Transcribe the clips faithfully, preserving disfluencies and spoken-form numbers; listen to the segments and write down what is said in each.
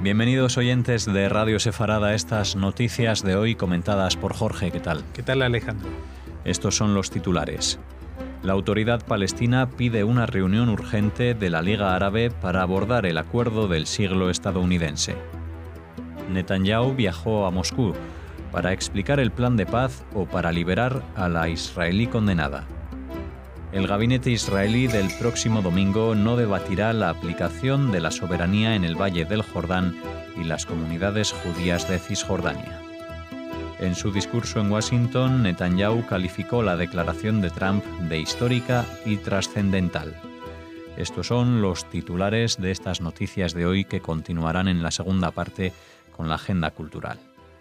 Bienvenidos oyentes de Radio Sefarada a estas noticias de hoy comentadas por Jorge. ¿Qué tal? ¿Qué tal, Alejandro? Estos son los titulares. La autoridad palestina pide una reunión urgente de la Liga Árabe para abordar el acuerdo del siglo estadounidense. Netanyahu viajó a Moscú para explicar el plan de paz o para liberar a la israelí condenada. El gabinete israelí del próximo domingo no debatirá la aplicación de la soberanía en el Valle del Jordán y las comunidades judías de Cisjordania. En su discurso en Washington, Netanyahu calificó la declaración de Trump de histórica y trascendental. Estos son los titulares de estas noticias de hoy que continuarán en la segunda parte con la agenda cultural.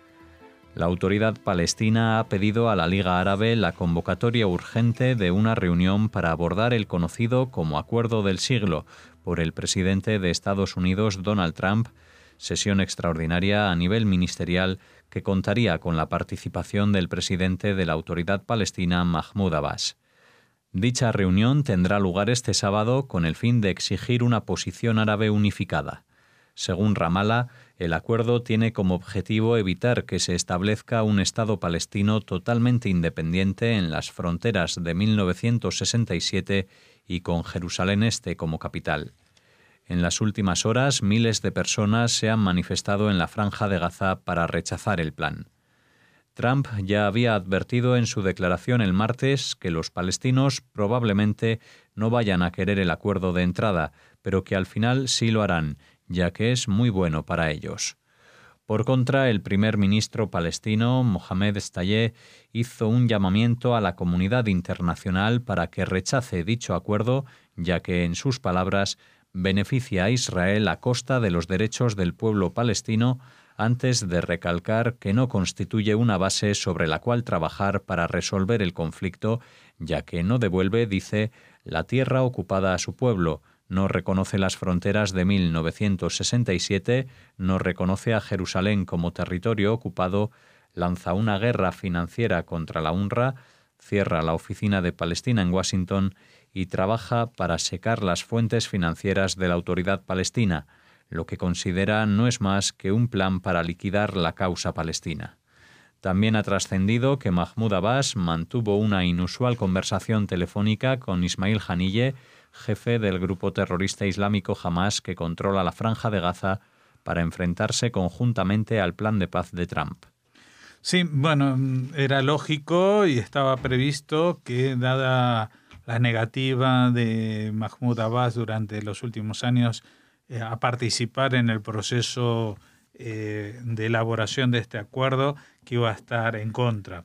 La autoridad palestina ha pedido a la Liga Árabe la convocatoria urgente de una reunión para abordar el conocido como Acuerdo del Siglo por el presidente de Estados Unidos, Donald Trump, sesión extraordinaria a nivel ministerial que contaría con la participación del presidente de la autoridad palestina, Mahmoud Abbas. Dicha reunión tendrá lugar este sábado con el fin de exigir una posición árabe unificada. Según Ramallah, el acuerdo tiene como objetivo evitar que se establezca un Estado palestino totalmente independiente en las fronteras de mil novecientos sesenta y siete y con Jerusalén Este como capital. En las últimas horas, miles de personas se han manifestado en la Franja de Gaza para rechazar el plan. Trump ya había advertido en su declaración el martes que los palestinos probablemente no vayan a querer el acuerdo de entrada, pero que al final sí lo harán, ya que es muy bueno para ellos. Por contra, el primer ministro palestino, Mohamed Shtayyeh, hizo un llamamiento a la comunidad internacional para que rechace dicho acuerdo, ya que, en sus palabras, beneficia a Israel a costa de los derechos del pueblo palestino, antes de recalcar que no constituye una base sobre la cual trabajar para resolver el conflicto, ya que no devuelve, dice, la tierra ocupada a su pueblo, no reconoce las fronteras de mil novecientos sesenta y siete, no reconoce a Jerusalén como territorio ocupado, lanza una guerra financiera contra la UNRWA, cierra la oficina de Palestina en Washington y trabaja para secar las fuentes financieras de la autoridad palestina, lo que considera no es más que un plan para liquidar la causa palestina. También ha trascendido que Mahmoud Abbas mantuvo una inusual conversación telefónica con Ismail Haniyeh, jefe del grupo terrorista islámico Hamás que controla la Franja de Gaza, para enfrentarse conjuntamente al plan de paz de Trump. Sí, bueno, era lógico y estaba previsto que, dada la negativa de Mahmoud Abbas durante los últimos años eh, a participar en el proceso eh, de elaboración de este acuerdo, que iba a estar en contra.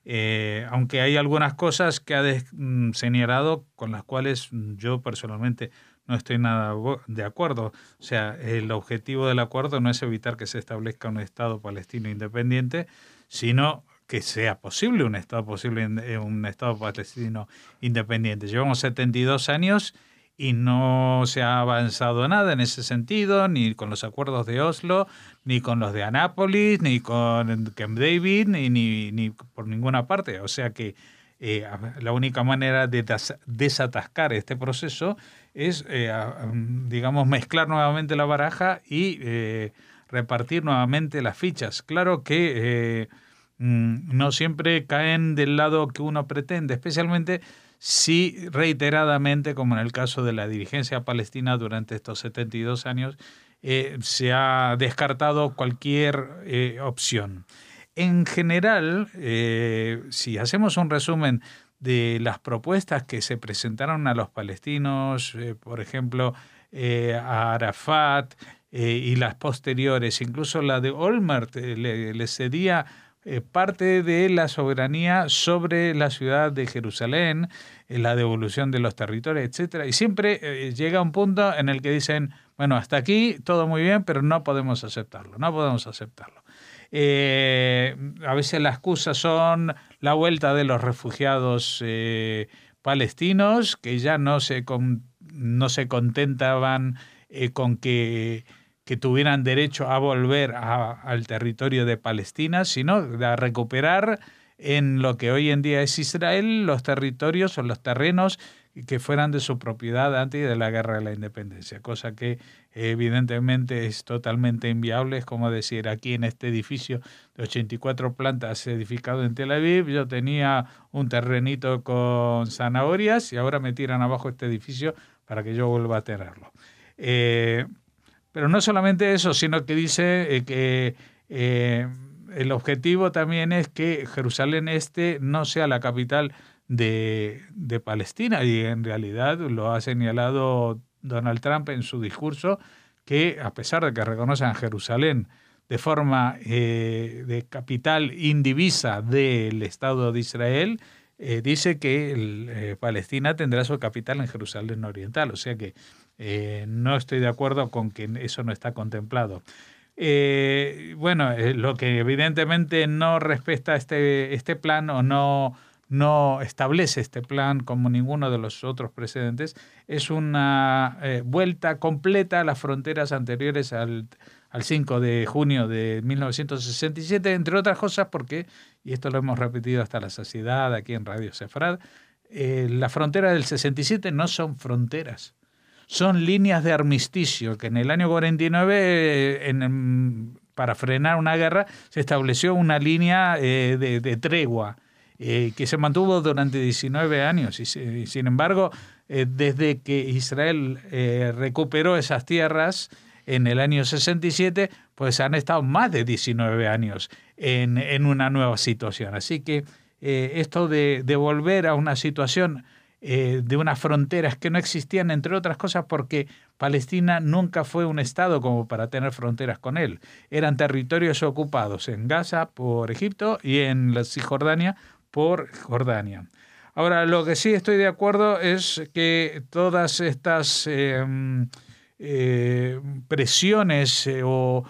Eh, aunque hay algunas cosas que ha des, mm, señalado con las cuales yo personalmente no estoy nada de acuerdo. O sea, el objetivo del acuerdo no es evitar que se establezca un Estado palestino independiente, sino que sea posible un Estado posible un Estado palestino independiente. Llevamos setenta y dos años y no se ha avanzado nada en ese sentido, ni con los acuerdos de Oslo, ni con los de Anápolis, ni con Camp David, ni, ni, ni por ninguna parte. O sea que eh, la única manera de des- desatascar este proceso es, eh, digamos, mezclar nuevamente la baraja y eh, repartir nuevamente las fichas. Claro que eh, no siempre caen del lado que uno pretende, especialmente si reiteradamente, como en el caso de la dirigencia palestina durante estos setenta y dos años, eh, se ha descartado cualquier eh, opción. En general, eh, si hacemos un resumen de las propuestas que se presentaron a los palestinos, eh, por ejemplo, eh, a Arafat eh, y las posteriores, incluso la de Olmert, eh, le, le cedía Eh, parte de la soberanía sobre la ciudad de Jerusalén, eh, la devolución de los territorios, etcétera. Y siempre eh, llega un punto en el que dicen, bueno, hasta aquí todo muy bien, pero no podemos aceptarlo, no podemos aceptarlo. Eh, a veces las excusas son la vuelta de los refugiados eh, palestinos, que ya no se, con, no se contentaban eh, con que... que tuvieran derecho a volver a, al territorio de Palestina, sino a recuperar en lo que hoy en día es Israel los territorios o los terrenos que fueran de su propiedad antes de la Guerra de la Independencia, cosa que evidentemente es totalmente inviable. Es como decir, aquí en este edificio de ochenta y cuatro plantas edificado en Tel Aviv, yo tenía un terrenito con zanahorias y ahora me tiran abajo este edificio para que yo vuelva a tenerlo. Eh, pero no solamente eso, sino que dice eh, que eh, el objetivo también es que Jerusalén Este no sea la capital de, de Palestina, y en realidad lo ha señalado Donald Trump en su discurso, que a pesar de que reconocen a Jerusalén de forma eh, de capital indivisa del Estado de Israel, eh, dice que el, eh, Palestina tendrá su capital en Jerusalén Oriental, o sea que eh, no estoy de acuerdo con que eso no está contemplado. Eh, bueno, eh, lo que evidentemente no respeta este, este plan o no, no establece este plan como ninguno de los otros precedentes es una eh, vuelta completa a las fronteras anteriores al, al cinco de junio de mil novecientos sesenta y siete, entre otras cosas porque, y esto lo hemos repetido hasta la saciedad aquí en Radio Sefrad, eh, las fronteras del sesenta y siete no son fronteras. Son líneas de armisticio que en el año cuarenta y nueve, en, en, para frenar una guerra, se estableció una línea eh, de, de tregua eh, que se mantuvo durante diecinueve años. Y, y sin embargo, eh, desde que Israel eh, recuperó esas tierras en el año sesenta y siete, pues han estado más de diecinueve años en, en una nueva situación. Así que eh, esto de, de volver a una situación Eh, de unas fronteras que no existían, entre otras cosas porque Palestina nunca fue un estado como para tener fronteras con él. Eran territorios ocupados en Gaza por Egipto y en la Cisjordania por Jordania. Ahora, lo que sí estoy de acuerdo es que todas estas eh, eh, presiones eh, o,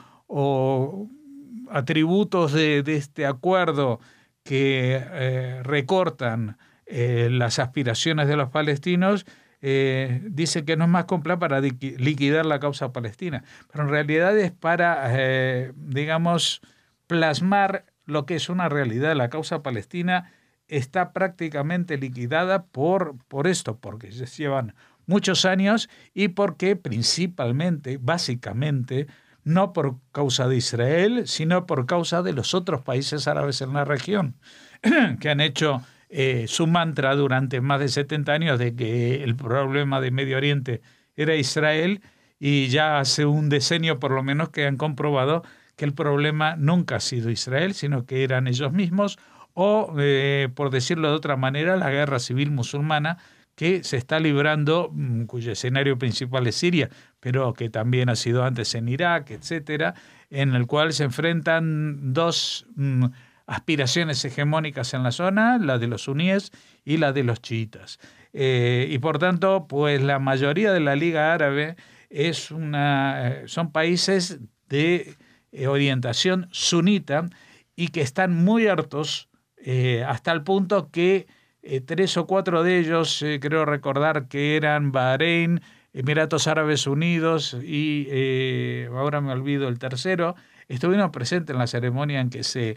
o atributos de, de este acuerdo que eh, recortan Eh, las aspiraciones de los palestinos, eh, dice que no es más que un plan para liquidar la causa palestina, pero en realidad es para, eh, digamos, plasmar lo que es una realidad. La causa palestina está prácticamente liquidada por, por esto, porque se llevan muchos años y porque principalmente, básicamente, no por causa de Israel, sino por causa de los otros países árabes en la región, que han hecho Eh, su mantra durante más de setenta años de que el problema de Medio Oriente era Israel, y ya hace un decenio por lo menos que han comprobado que el problema nunca ha sido Israel, sino que eran ellos mismos, o eh, por decirlo de otra manera, la guerra civil musulmana que se está librando, cuyo escenario principal es Siria, pero que también ha sido antes en Irak, etcétera, en el cual se enfrentan dos mm, aspiraciones hegemónicas en la zona, la de los suníes y la de los chiitas. Eh, y por tanto, pues la mayoría de la Liga Árabe es una, son países de eh, orientación sunita y que están muy hartos eh, hasta el punto que eh, tres o cuatro de ellos, eh, creo recordar que eran Bahrein, Emiratos Árabes Unidos y eh, ahora me olvido el tercero, estuvieron presentes en la ceremonia en que se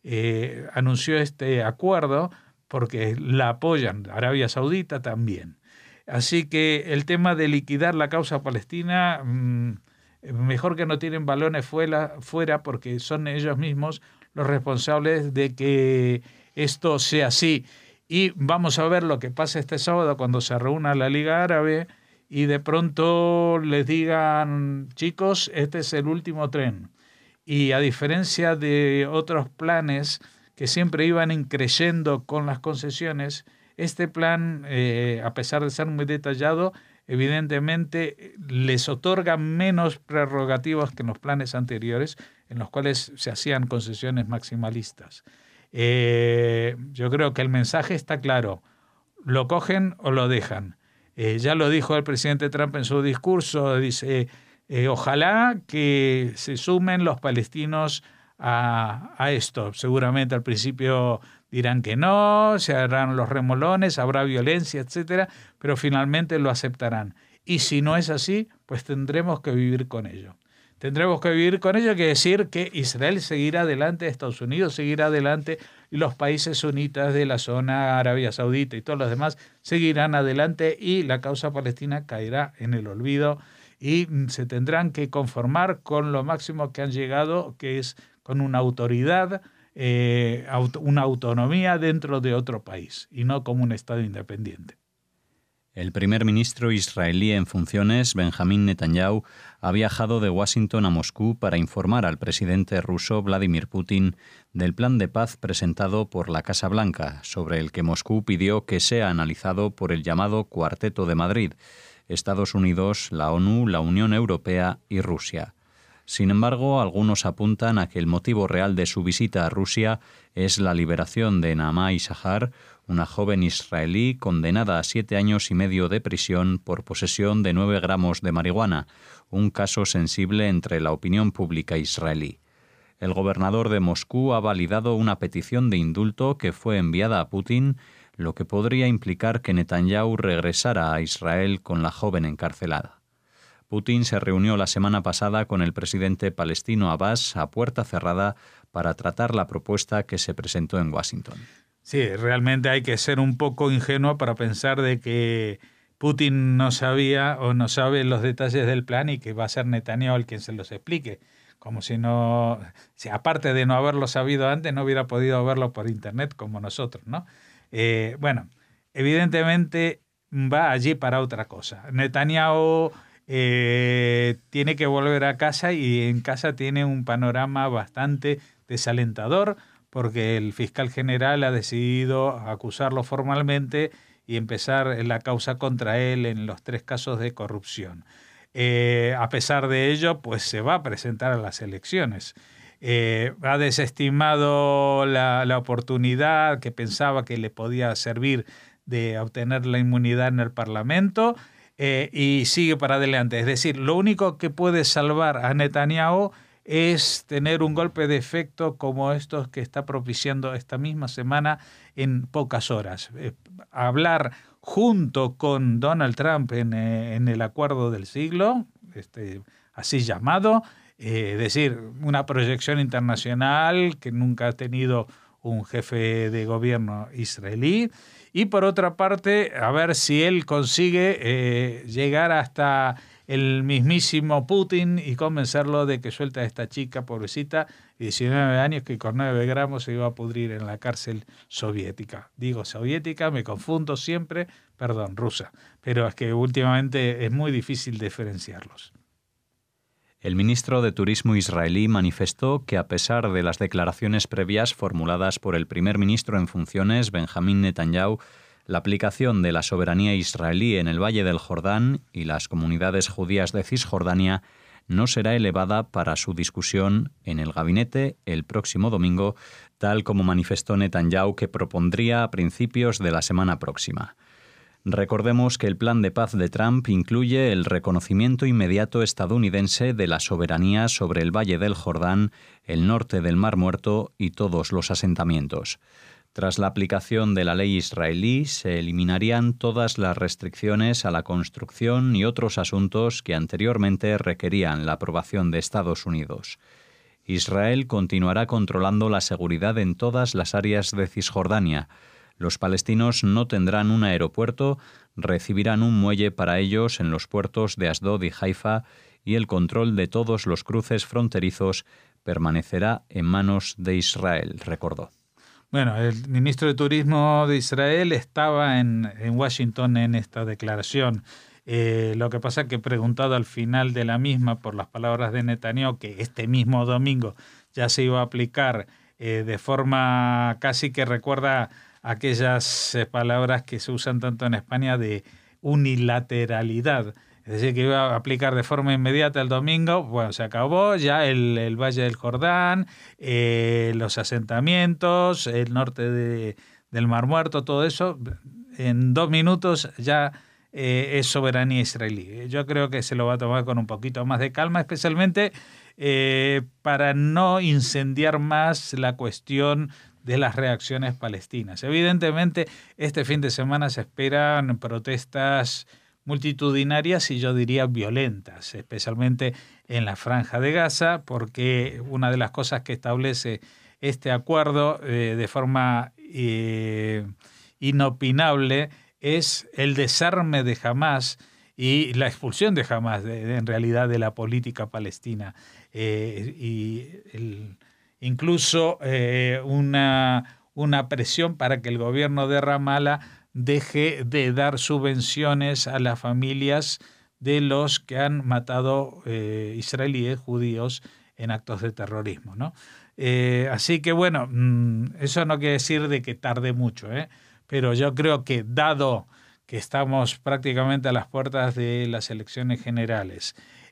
Eh, anunció este acuerdo porque la apoyan, Arabia Saudita también. Así que el tema de liquidar la causa palestina, mmm, mejor que no tiren balones fuera, fuera porque son ellos mismos los responsables de que esto sea así. Y vamos a ver lo que pasa este sábado cuando se reúna la Liga Árabe y de pronto les digan, chicos, este es el último tren. Y a diferencia de otros planes que siempre iban increyendo con las concesiones, este plan, eh, a pesar de ser muy detallado, evidentemente les otorga menos prerrogativas que en los planes anteriores, en los cuales se hacían concesiones maximalistas. Eh, yo creo que el mensaje está claro, lo cogen o lo dejan. Eh, ya lo dijo el presidente Trump en su discurso, dice... Eh, ojalá que se sumen los palestinos a, a esto. Seguramente al principio dirán que no, se harán los remolones, habrá violencia, etcétera, pero finalmente lo aceptarán. Y si no es así, pues tendremos que vivir con ello. tendremos que vivir con ello, que decir que Israel seguirá adelante, Estados Unidos seguirá adelante y los países sunitas de la zona, Arabia Saudita y todos los demás, seguirán adelante y la causa palestina caerá en el olvido y se tendrán que conformar con lo máximo que han llegado, que es con una autoridad, eh, auto, una autonomía dentro de otro país y no como un Estado independiente. El primer ministro israelí en funciones, Benjamín Netanyahu, ha viajado de Washington a Moscú para informar al presidente ruso Vladimir Putin del plan de paz presentado por la Casa Blanca, sobre el que Moscú pidió que sea analizado por el llamado Cuarteto de Madrid, Estados Unidos, la ONU, la Unión Europea y Rusia. Sin embargo, algunos apuntan a que el motivo real de su visita a Rusia es la liberación de Naamá Issachar, una joven israelí condenada a siete años y medio de prisión por posesión de nueve gramos de marihuana, un caso sensible entre la opinión pública israelí. El gobernador de Moscú ha validado una petición de indulto que fue enviada a Putin, lo que podría implicar que Netanyahu regresara a Israel con la joven encarcelada. Putin se reunió la semana pasada con el presidente palestino Abbas a puerta cerrada para tratar la propuesta que se presentó en Washington. Sí, realmente hay que ser un poco ingenuo para pensar de que Putin no sabía o no sabe los detalles del plan y que va a ser Netanyahu el quien se los explique. Como si no, si aparte de no haberlo sabido antes, no hubiera podido verlo por internet como nosotros, ¿no? Eh, bueno, evidentemente va allí para otra cosa. Netanyahu eh, tiene que volver a casa y en casa tiene un panorama bastante desalentador porque el fiscal general ha decidido acusarlo formalmente y empezar la causa contra él en los tres casos de corrupción. Eh, a pesar de ello, pues se va a presentar a las elecciones. Eh, ha desestimado la, la oportunidad que pensaba que le podía servir de obtener la inmunidad en el Parlamento eh, y sigue para adelante. Es decir, lo único que puede salvar a Netanyahu es tener un golpe de efecto como estos que está propiciando esta misma semana en pocas horas. Eh, hablar junto con Donald Trump en, eh, en el acuerdo del siglo, este, así llamado, eh, es decir, una proyección internacional que nunca ha tenido un jefe de gobierno israelí, y por otra parte, a ver si él consigue eh, llegar hasta el mismísimo Putin y convencerlo de que suelta a esta chica pobrecita, diecinueve años, que con nueve gramos se iba a pudrir en la cárcel soviética. Digo soviética, me confundo siempre, perdón, rusa, pero es que últimamente es muy difícil diferenciarlos. El ministro de Turismo israelí manifestó que, a pesar de las declaraciones previas formuladas por el primer ministro en funciones, Benjamín Netanyahu, la aplicación de la soberanía israelí en el Valle del Jordán y las comunidades judías de Cisjordania no será elevada para su discusión en el gabinete el próximo domingo, tal como manifestó Netanyahu que propondría a principios de la semana próxima. Recordemos que el plan de paz de Trump incluye el reconocimiento inmediato estadounidense de la soberanía sobre el Valle del Jordán, el norte del Mar Muerto y todos los asentamientos. Tras la aplicación de la ley israelí, se eliminarían todas las restricciones a la construcción y otros asuntos que anteriormente requerían la aprobación de Estados Unidos. Israel continuará controlando la seguridad en todas las áreas de Cisjordania. Los palestinos no tendrán un aeropuerto, recibirán un muelle para ellos en los puertos de Asdod y Haifa y el control de todos los cruces fronterizos permanecerá en manos de Israel, recordó. Bueno, el ministro de Turismo de Israel estaba en, en Washington en esta declaración. Eh, lo que pasa es que preguntado al final de la misma por las palabras de Netanyahu, que este mismo domingo ya se iba a aplicar eh, de forma casi que recuerda aquellas eh, palabras que se usan tanto en España de unilateralidad. Es decir, que iba a aplicar de forma inmediata el domingo. Bueno, se acabó ya el, el Valle del Jordán, eh, los asentamientos, el norte de, del Mar Muerto, todo eso. En dos minutos ya eh, es soberanía israelí. Yo creo que se lo va a tomar con un poquito más de calma, especialmente eh, para no incendiar más la cuestión de las reacciones palestinas. Evidentemente, este fin de semana se esperan protestas multitudinarias y yo diría violentas, especialmente en la Franja de Gaza, porque una de las cosas que establece este acuerdo eh, de forma eh, inopinable es el desarme de Hamás y la expulsión de Hamás, de, de, en realidad, de la política palestina. Eh, y el, incluso eh, una, una presión para que el gobierno de Ramallah deje de dar subvenciones a las familias de los que han matado eh, israelíes judíos en actos de terrorismo, ¿no? Eh, así que, bueno, eso no quiere decir de que tarde mucho, ¿eh? Pero yo creo que, dado que estamos prácticamente a las puertas de las elecciones generales,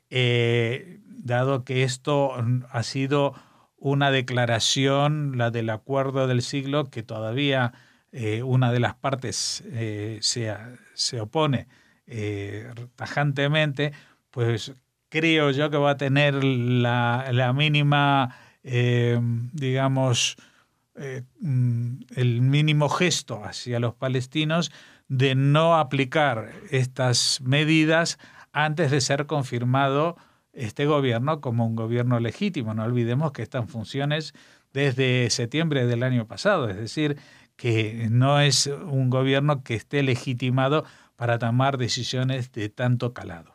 eh, dado que esto ha sido una declaración, la del acuerdo del siglo, que todavía eh, una de las partes eh, se, se opone eh, tajantemente, pues creo yo que va a tener la, la mínima, eh, digamos, eh, el mínimo gesto hacia los palestinos de no aplicar estas medidas antes de ser confirmado este gobierno como un gobierno legítimo. No olvidemos que está en funciones desde septiembre del año pasado, es decir, que no es un gobierno que esté legitimado para tomar decisiones de tanto calado.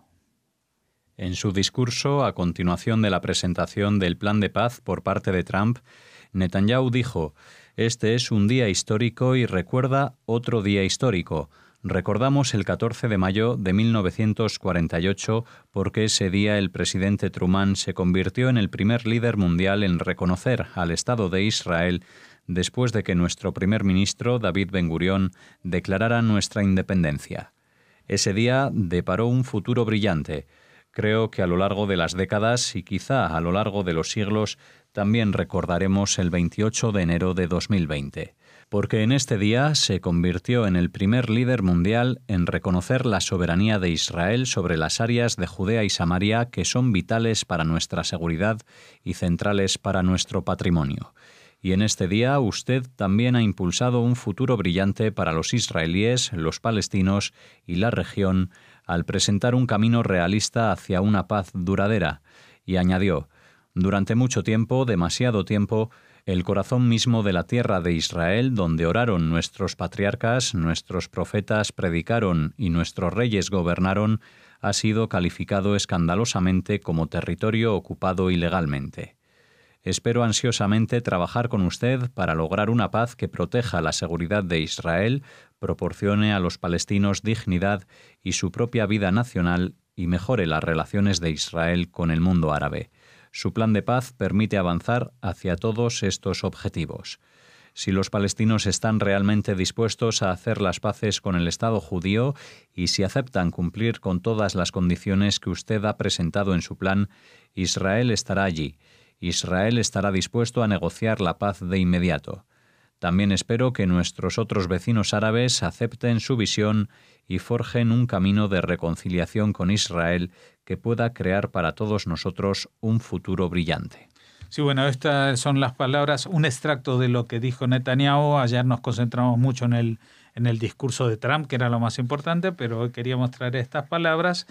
En su discurso, a continuación de la presentación del plan de paz por parte de Trump, Netanyahu dijo: «Este es un día histórico y recuerda otro día histórico. Recordamos el catorce de mayo de mil novecientos cuarenta y ocho porque ese día el presidente Truman se convirtió en el primer líder mundial en reconocer al Estado de Israel después de que nuestro primer ministro, David Ben-Gurión, declarara nuestra independencia. Ese día deparó un futuro brillante. Creo que a lo largo de las décadas y quizá a lo largo de los siglos también recordaremos el veintiocho de enero de dos mil veinte, porque en este día se convirtió en el primer líder mundial en reconocer la soberanía de Israel sobre las áreas de Judea y Samaria que son vitales para nuestra seguridad y centrales para nuestro patrimonio. Y en este día usted también ha impulsado un futuro brillante para los israelíes, los palestinos y la región al presentar un camino realista hacia una paz duradera». Y añadió: «Durante mucho tiempo, demasiado tiempo, el corazón mismo de la tierra de Israel, donde oraron nuestros patriarcas, nuestros profetas predicaron y nuestros reyes gobernaron, ha sido calificado escandalosamente como territorio ocupado ilegalmente. Espero ansiosamente trabajar con usted para lograr una paz que proteja la seguridad de Israel, proporcione a los palestinos dignidad y su propia vida nacional y mejore las relaciones de Israel con el mundo árabe. Su plan de paz permite avanzar hacia todos estos objetivos. Si los palestinos están realmente dispuestos a hacer las paces con el Estado judío y si aceptan cumplir con todas las condiciones que usted ha presentado en su plan, Israel estará allí. Israel estará dispuesto a negociar la paz de inmediato. También espero que nuestros otros vecinos árabes acepten su visión y forjen un camino de reconciliación con Israel que pueda crear para todos nosotros un futuro brillante». Sí, bueno, estas son las palabras, un extracto de lo que dijo Netanyahu. Ayer nos concentramos mucho en el, en el discurso de Trump, que era lo más importante, pero hoy queríamos traer estas palabras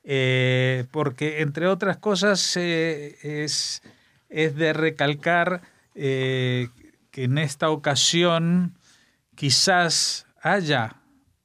eh, porque, entre otras cosas, eh, es... es de recalcar eh, que en esta ocasión quizás haya,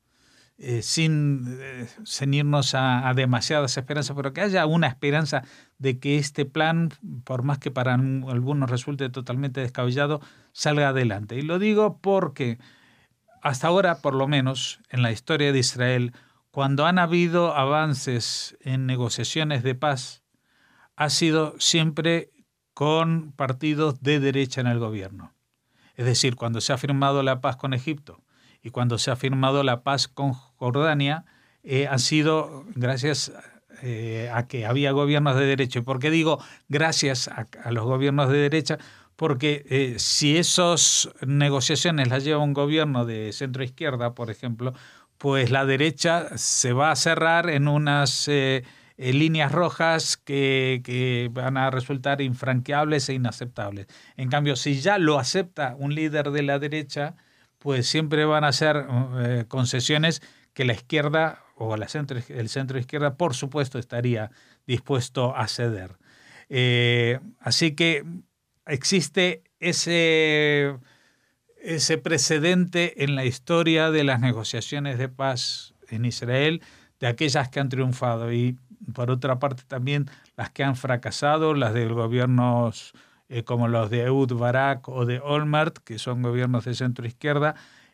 eh, sin eh, ceñirnos a, a demasiadas esperanzas, pero que haya una esperanza de que este plan, por más que para algunos resulte totalmente descabellado, salga adelante. Y lo digo porque hasta ahora, por lo menos, en la historia de Israel, cuando han habido avances en negociaciones de paz, ha sido siempre con partidos de derecha en el gobierno. Es decir, cuando se ha firmado la paz con Egipto y cuando se ha firmado la paz con Jordania, eh, han sido gracias eh, a que había gobiernos de derecha. ¿Y por qué digo gracias a, a los gobiernos de derecha? Porque eh, si esas negociaciones las lleva un gobierno de centro-izquierda, por ejemplo, pues la derecha se va a cerrar en unas Eh, Eh, líneas rojas que, que van a resultar infranqueables e inaceptables. En cambio, si ya lo acepta un líder de la derecha, pues siempre van a ser eh, concesiones que la izquierda o la centro, el centro izquierda, por supuesto, estaría dispuesto a ceder. Eh, así que existe ese, ese precedente en la historia de las negociaciones de paz en Israel, de aquellas que han triunfado, y por otra parte también las que han fracasado, las de gobiernos eh, como los de Ehud Barak o de Olmert, que son gobiernos de centro izquierda,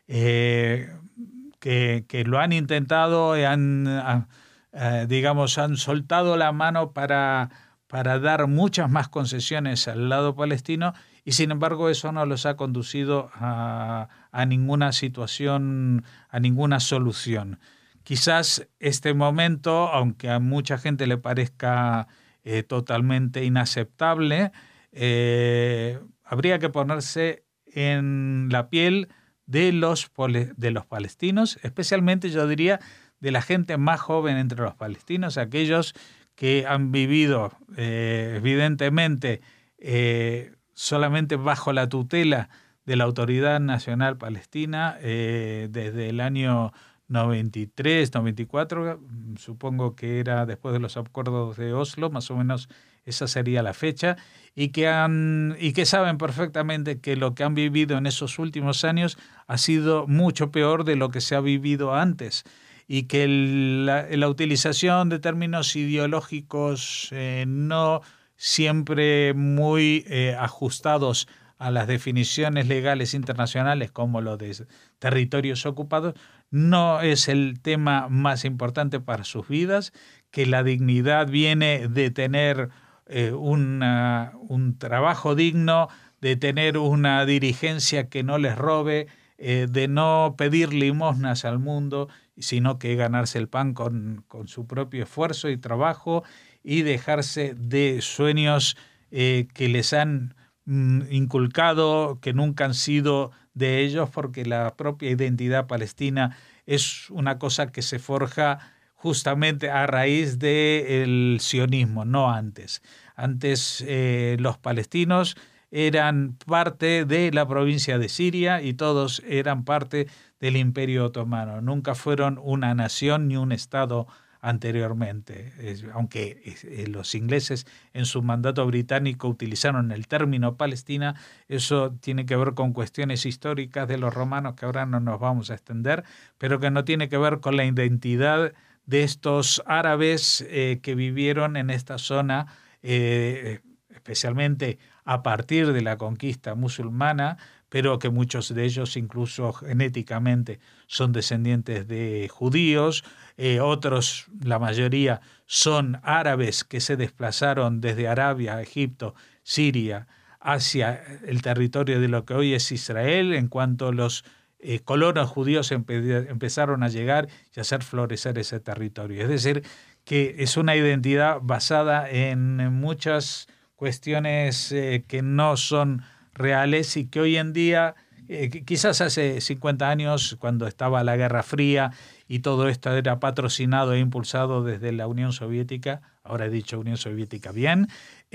eh, que, que lo han intentado y han, eh, digamos, han soltado la mano para, para dar muchas más concesiones al lado palestino, y sin embargo eso no los ha conducido a, a ninguna situación, a ninguna solución. Quizás este momento, aunque a mucha gente le parezca eh, totalmente inaceptable, eh, habría que ponerse en la piel de los, de los palestinos, especialmente yo diría de la gente más joven entre los palestinos, aquellos que han vivido eh, evidentemente eh, solamente bajo la tutela de la Autoridad Nacional Palestina eh, desde el año noventa y tres, noventa y cuatro, supongo que era después de los acuerdos de Oslo, más o menos esa sería la fecha, y que, han, y que saben perfectamente que lo que han vivido en esos últimos años ha sido mucho peor de lo que se ha vivido antes, y que el, la, la utilización de términos ideológicos eh, no siempre muy eh, ajustados a las definiciones legales internacionales, como lo de territorios ocupados, no es el tema más importante para sus vidas, que la dignidad viene de tener eh, una, un trabajo digno, de tener una dirigencia que no les robe, eh, de no pedir limosnas al mundo, sino que ganarse el pan con, con su propio esfuerzo y trabajo, y dejarse de sueños eh, que les han mm, inculcado, que nunca han sido de ellos, porque la propia identidad palestina es una cosa que se forja justamente a raíz del sionismo, no antes. Antes eh, los palestinos eran parte de la provincia de Siria y todos eran parte del Imperio Otomano. Nunca fueron una nación ni un estado anteriormente, aunque los ingleses en su mandato británico utilizaron el término Palestina. Eso tiene que ver con cuestiones históricas de los romanos que ahora no nos vamos a extender, pero que no tiene que ver con la identidad de estos árabes eh, que vivieron en esta zona, eh, especialmente a partir de la conquista musulmana, pero que muchos de ellos incluso genéticamente son descendientes de judíos, eh, otros, la mayoría, son árabes que se desplazaron desde Arabia, Egipto, Siria, hacia el territorio de lo que hoy es Israel, en cuanto los eh, colonos judíos empe- empezaron a llegar y a hacer florecer ese territorio. Es decir, que es una identidad basada en muchas cuestiones eh, que no son reales y que hoy en día, eh, quizás hace cincuenta años, cuando estaba la Guerra Fría y todo esto era patrocinado e impulsado desde la Unión Soviética, ahora he dicho Unión Soviética bien,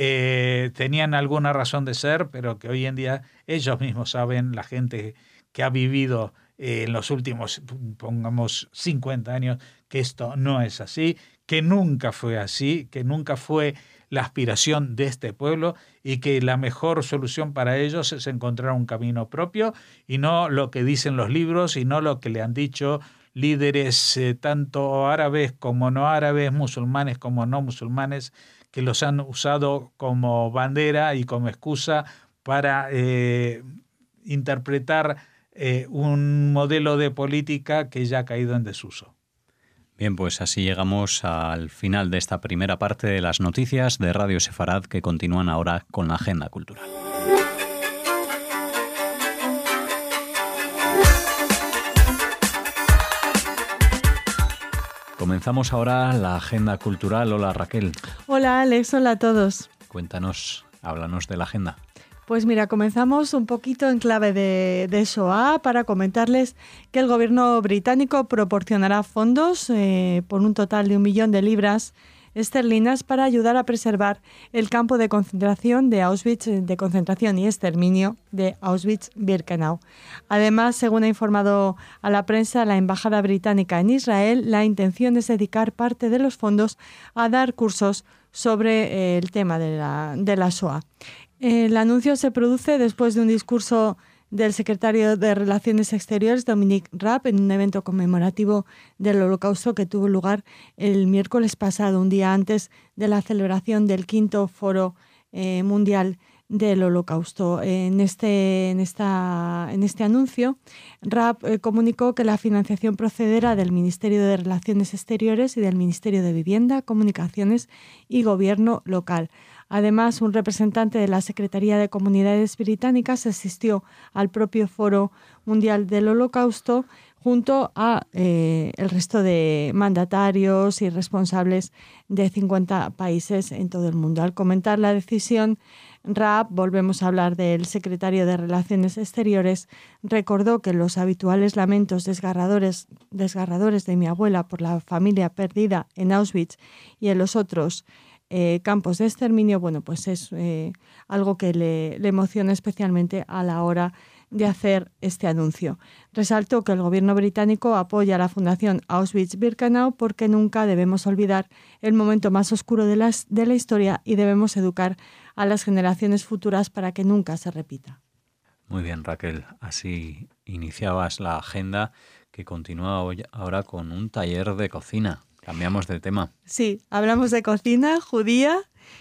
eh, tenían alguna razón de ser, pero que hoy en día ellos mismos saben, la gente que ha vivido eh, en los últimos, pongamos, cincuenta años, que esto no es así, que nunca fue así, que nunca fue la aspiración de este pueblo, y que la mejor solución para ellos es encontrar un camino propio y no lo que dicen los libros y no lo que le han dicho líderes eh, tanto árabes como no árabes, musulmanes como no musulmanes, que los han usado como bandera y como excusa para eh, interpretar eh, un modelo de política que ya ha caído en desuso. Bien, pues así llegamos al final de esta primera parte de las noticias de Radio Sefarad, que continúan ahora con la agenda cultural. Comenzamos ahora la agenda cultural. Hola, Raquel. Hola, Alex. Hola a todos. Cuéntanos, háblanos de la agenda. Pues mira, comenzamos un poquito en clave de, de Shoah para comentarles que el gobierno británico proporcionará fondos eh, por un total de un millón de libras esterlinas para ayudar a preservar el campo de concentración de Auschwitz, de concentración y exterminio de Auschwitz-Birkenau. Además, según ha informado a la prensa la Embajada Británica en Israel, la intención es dedicar parte de los fondos a dar cursos sobre eh, el tema de la, de la Shoah. El anuncio se produce después de un discurso del secretario de Relaciones Exteriores, Dominic Raab, en un evento conmemorativo del Holocausto que tuvo lugar el miércoles pasado, un día antes de la celebración del quinto Foro eh, Mundial del Holocausto. En este, en esta, en este anuncio, Raab eh, comunicó que la financiación procederá del Ministerio de Relaciones Exteriores y del Ministerio de Vivienda, Comunicaciones y Gobierno local. Además, un representante de la Secretaría de Comunidades Británicas asistió al propio Foro Mundial del Holocausto junto a eh, el resto de mandatarios y responsables de cincuenta países en todo el mundo. Al comentar la decisión, Raab, volvemos a hablar del secretario de Relaciones Exteriores, recordó que los habituales lamentos desgarradores, desgarradores de mi abuela por la familia perdida en Auschwitz y en los otros Eh, campos de exterminio, bueno, pues es eh, algo que le, le emociona especialmente a la hora de hacer este anuncio. Resaltó que el gobierno británico apoya a la Fundación Auschwitz-Birkenau porque nunca debemos olvidar el momento más oscuro de, las, de la historia y debemos educar a las generaciones futuras para que nunca se repita. Muy bien, Raquel. Así iniciabas la agenda que continúa hoy, ahora con un taller de cocina. Cambiamos de tema. Sí, hablamos de cocina judía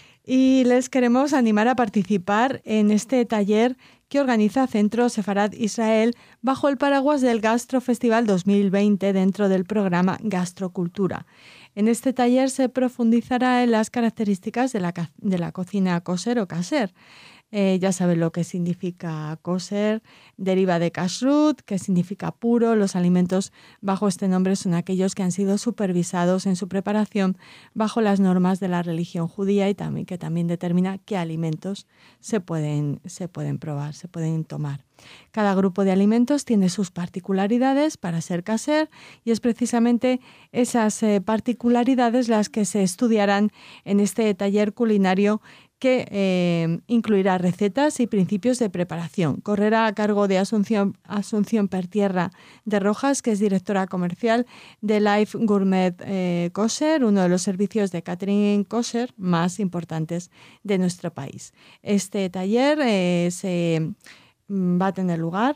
y les queremos animar a participar en este taller que organiza Centro Sefarad Israel bajo el paraguas del Gastro Festival dos mil veinte dentro del programa Gastrocultura. En este taller se profundizará en las características de la, de la cocina kosher o kasher. Eh, ya saben lo que significa kosher, deriva de kashrut, que significa puro. Los alimentos bajo este nombre son aquellos que han sido supervisados en su preparación bajo las normas de la religión judía y también, que también determina qué alimentos se pueden, se pueden probar, se pueden tomar. Cada grupo de alimentos tiene sus particularidades para ser kasher y es precisamente esas eh, particularidades las que se estudiarán en este taller culinario que eh, incluirá recetas y principios de preparación. Correrá a cargo de Asunción, Asunción Pertierra de Rojas, que es directora comercial de Life Gourmet eh, Kosher, uno de los servicios de catering kosher más importantes de nuestro país. Este taller eh, se va a tener lugar,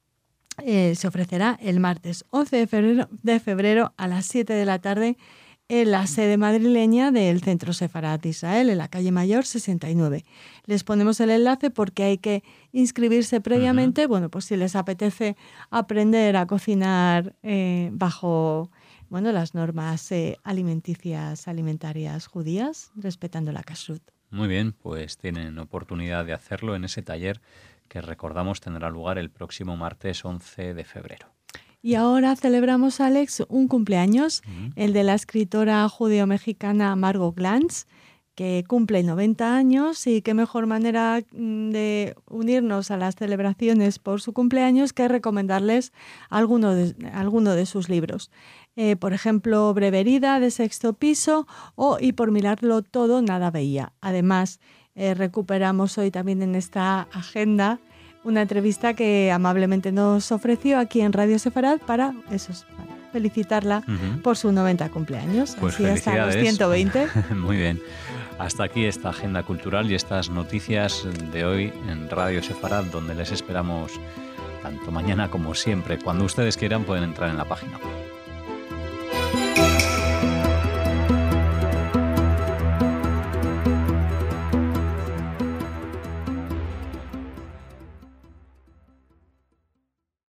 eh, se ofrecerá el martes once de febrero, de febrero a las siete de la tarde en la sede madrileña del Centro Sefarad Israel, en la calle Mayor sesenta y nueve. Les ponemos el enlace porque hay que inscribirse previamente, uh-huh. bueno, pues si les apetece aprender a cocinar eh, bajo bueno, las normas eh, alimenticias, alimentarias judías, respetando la kashrut. Muy bien, pues tienen oportunidad de hacerlo en ese taller que recordamos tendrá lugar el próximo martes once de febrero. Y ahora celebramos, Alex, un cumpleaños, uh-huh. el de la escritora judeo-mexicana Margot Glantz, que cumple noventa años, y qué mejor manera de unirnos a las celebraciones por su cumpleaños que recomendarles alguno de, alguno de sus libros. Eh, por ejemplo, Breve herida, de Sexto Piso, o Y por mirarlo todo, nada veía. Además, eh, recuperamos hoy también en esta agenda una entrevista que amablemente nos ofreció aquí en Radio Sefarad para, eso, para felicitarla uh-huh. por su noventa cumpleaños. Pues así felicidades. Hasta los ciento veinte. Muy bien. Hasta aquí esta agenda cultural y estas noticias de hoy en Radio Sefarad, donde les esperamos tanto mañana como siempre. Cuando ustedes quieran pueden entrar en la página.